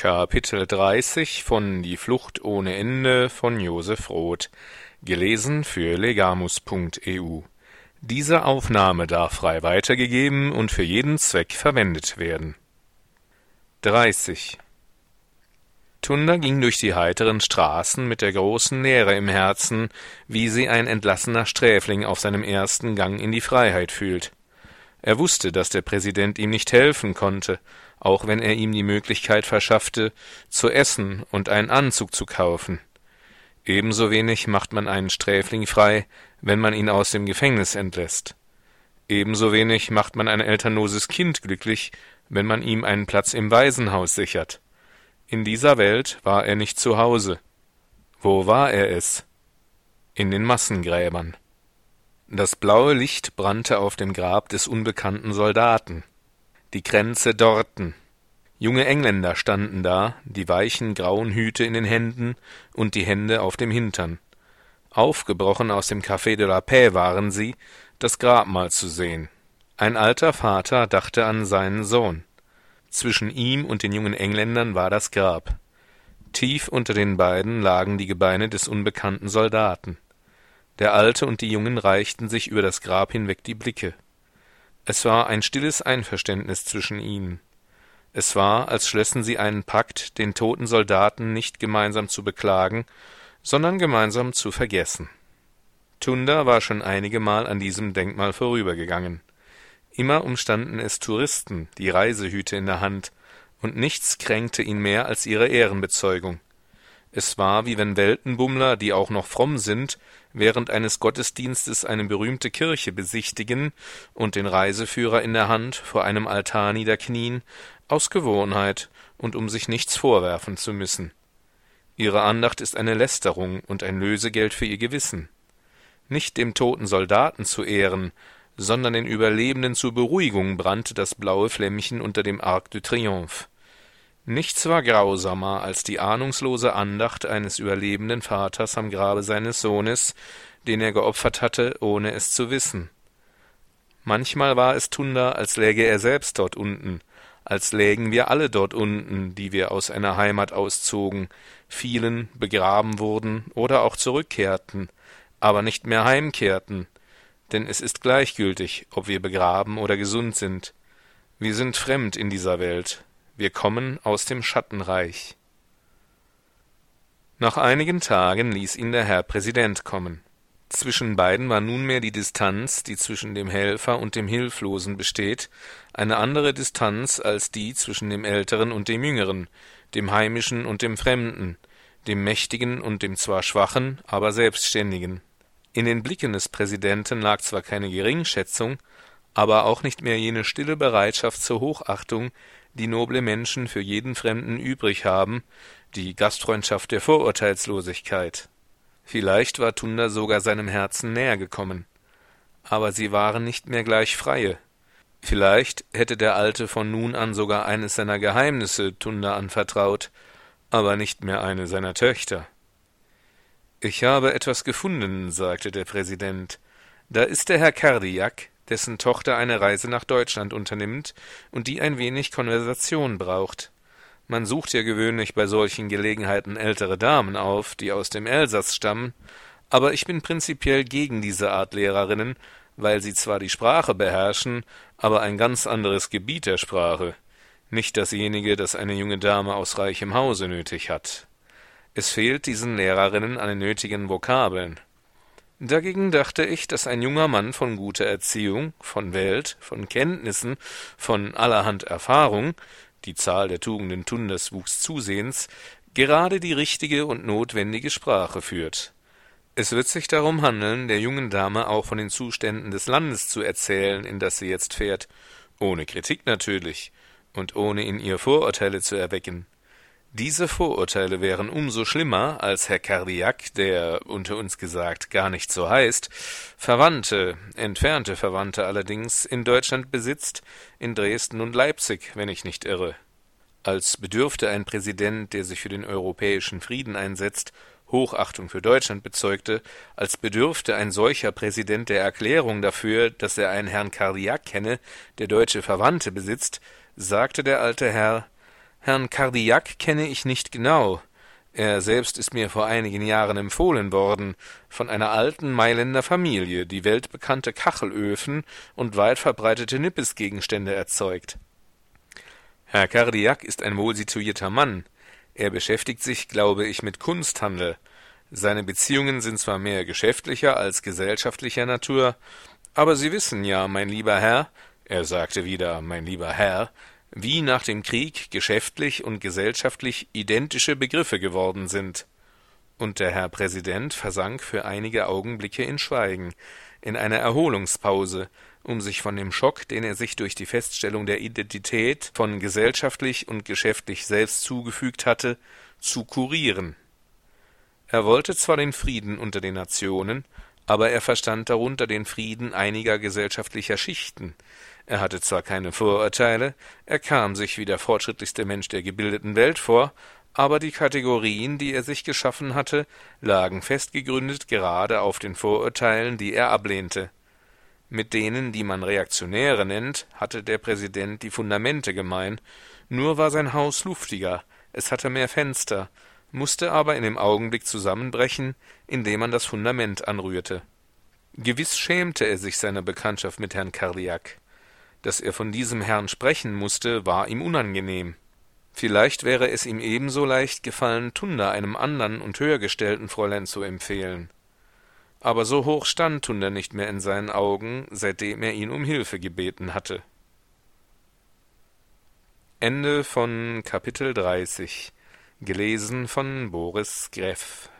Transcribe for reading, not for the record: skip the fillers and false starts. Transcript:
Kapitel 30 von Die Flucht ohne Ende von Josef Roth. Gelesen für legamus.eu. Diese Aufnahme darf frei weitergegeben und für jeden Zweck verwendet werden. 30. Tunda ging durch die heiteren Straßen mit der großen Leere im Herzen, wie sie ein entlassener Sträfling auf seinem ersten Gang in die Freiheit fühlt. Er wusste, dass der Präsident ihm nicht helfen konnte, auch wenn er ihm die Möglichkeit verschaffte, zu essen und einen Anzug zu kaufen. Ebenso wenig macht man einen Sträfling frei, wenn man ihn aus dem Gefängnis entlässt. Ebenso wenig macht man ein elternloses Kind glücklich, wenn man ihm einen Platz im Waisenhaus sichert. In dieser Welt war er nicht zu Hause. Wo war er es? In den Massengräbern. Das blaue Licht brannte auf dem Grab des unbekannten Soldaten. Die Kränze dorrten. Junge Engländer standen da, die weichen grauen Hüte in den Händen und die Hände auf dem Hintern. Aufgebrochen aus dem Café de la Paix waren sie, das Grabmal zu sehen. Ein alter Vater dachte an seinen Sohn. Zwischen ihm und den jungen Engländern war das Grab. Tief unter den beiden lagen die Gebeine des unbekannten Soldaten. Der Alte und die Jungen reichten sich über das Grab hinweg die Blicke. Es war ein stilles Einverständnis zwischen ihnen. Es war, als schlössen sie einen Pakt, den toten Soldaten nicht gemeinsam zu beklagen, sondern gemeinsam zu vergessen. Tunda war schon einige Mal an diesem Denkmal vorübergegangen. Immer umstanden es Touristen, die Reisehüte in der Hand, und nichts kränkte ihn mehr als ihre Ehrenbezeugung. Es war, wie wenn Weltenbummler, die auch noch fromm sind, während eines Gottesdienstes eine berühmte Kirche besichtigen und den Reiseführer in der Hand vor einem Altar niederknien, aus Gewohnheit und um sich nichts vorwerfen zu müssen. Ihre Andacht ist eine Lästerung und ein Lösegeld für ihr Gewissen. Nicht dem toten Soldaten zu Ehren, sondern den Überlebenden zur Beruhigung brannte das blaue Flämmchen unter dem Arc de Triomphe. Nichts war grausamer als die ahnungslose Andacht eines überlebenden Vaters am Grabe seines Sohnes, den er geopfert hatte, ohne es zu wissen. Manchmal war es Tunda, als läge er selbst dort unten, als lägen wir alle dort unten, die wir aus einer Heimat auszogen, fielen, begraben wurden oder auch zurückkehrten, aber nicht mehr heimkehrten, denn es ist gleichgültig, ob wir begraben oder gesund sind. Wir sind fremd in dieser Welt. Wir kommen aus dem Schattenreich. Nach einigen Tagen ließ ihn der Herr Präsident kommen. Zwischen beiden war nunmehr die Distanz, die zwischen dem Helfer und dem Hilflosen besteht, eine andere Distanz als die zwischen dem Älteren und dem Jüngeren, dem Heimischen und dem Fremden, dem Mächtigen und dem zwar Schwachen, aber Selbstständigen. In den Blicken des Präsidenten lag zwar keine Geringschätzung, aber auch nicht mehr jene stille Bereitschaft zur Hochachtung, die noble Menschen für jeden Fremden übrig haben, die Gastfreundschaft der Vorurteilslosigkeit. Vielleicht war Tunda sogar seinem Herzen näher gekommen. Aber sie waren nicht mehr gleich freie. Vielleicht hätte der Alte von nun an sogar eines seiner Geheimnisse Tunda anvertraut, aber nicht mehr eine seiner Töchter. »Ich habe etwas gefunden«, sagte der Präsident. »Da ist der Herr Cardillac, dessen Tochter eine Reise nach Deutschland unternimmt und die ein wenig Konversation braucht. Man sucht ja gewöhnlich bei solchen Gelegenheiten ältere Damen auf, die aus dem Elsass stammen, aber ich bin prinzipiell gegen diese Art Lehrerinnen, weil sie zwar die Sprache beherrschen, aber ein ganz anderes Gebiet der Sprache, nicht dasjenige, das eine junge Dame aus reichem Hause nötig hat. Es fehlt diesen Lehrerinnen an den nötigen Vokabeln. Dagegen dachte ich, dass ein junger Mann von guter Erziehung, von Welt, von Kenntnissen, von allerhand Erfahrung, die Zahl der Tugenden Tundas wuchs zusehends, gerade die richtige und notwendige Sprache führt. Es wird sich darum handeln, der jungen Dame auch von den Zuständen des Landes zu erzählen, in das sie jetzt fährt, ohne Kritik natürlich und ohne in ihr Vorurteile zu erwecken. Diese Vorurteile wären umso schlimmer, als Herr Cardillac, der, unter uns gesagt, gar nicht so heißt, Verwandte, entfernte Verwandte allerdings, in Deutschland besitzt, in Dresden und Leipzig, wenn ich nicht irre. Als bedürfte ein Präsident, der sich für den europäischen Frieden einsetzt, Hochachtung für Deutschland bezeugte, als bedürfte ein solcher Präsident der Erklärung dafür, dass er einen Herrn Cardillac kenne, der deutsche Verwandte besitzt, sagte der alte Herr: Herrn Cardillac kenne ich nicht genau. Er selbst ist mir vor einigen Jahren empfohlen worden, von einer alten Mailänder Familie, die weltbekannte Kachelöfen und weit verbreitete Nippesgegenstände erzeugt. Herr Cardillac ist ein wohlsituierter Mann. Er beschäftigt sich, glaube ich, mit Kunsthandel. Seine Beziehungen sind zwar mehr geschäftlicher als gesellschaftlicher Natur, aber Sie wissen ja, mein lieber Herr, er sagte wieder, mein lieber Herr, wie nach dem Krieg geschäftlich und gesellschaftlich identische Begriffe geworden sind. Und der Herr Präsident versank für einige Augenblicke in Schweigen, in eine Erholungspause, um sich von dem Schock, den er sich durch die Feststellung der Identität von gesellschaftlich und geschäftlich selbst zugefügt hatte, zu kurieren. Er wollte zwar den Frieden unter den Nationen, aber er verstand darunter den Frieden einiger gesellschaftlicher Schichten. Er hatte zwar keine Vorurteile, er kam sich wie der fortschrittlichste Mensch der gebildeten Welt vor, aber die Kategorien, die er sich geschaffen hatte, lagen fest gegründet gerade auf den Vorurteilen, die er ablehnte. Mit denen, die man Reaktionäre nennt, hatte der Präsident die Fundamente gemein, nur war sein Haus luftiger, es hatte mehr Fenster, musste aber in dem Augenblick zusammenbrechen, in dem man das Fundament anrührte. Gewiß schämte er sich seiner Bekanntschaft mit Herrn Cardillac. Dass er von diesem Herrn sprechen mußte, war ihm unangenehm. Vielleicht wäre es ihm ebenso leicht gefallen, Tunda einem andern und höher gestellten Fräulein zu empfehlen. Aber so hoch stand Tunda nicht mehr in seinen Augen, seitdem er ihn um Hilfe gebeten hatte. Ende von Kapitel 30. Gelesen von Boris Greff.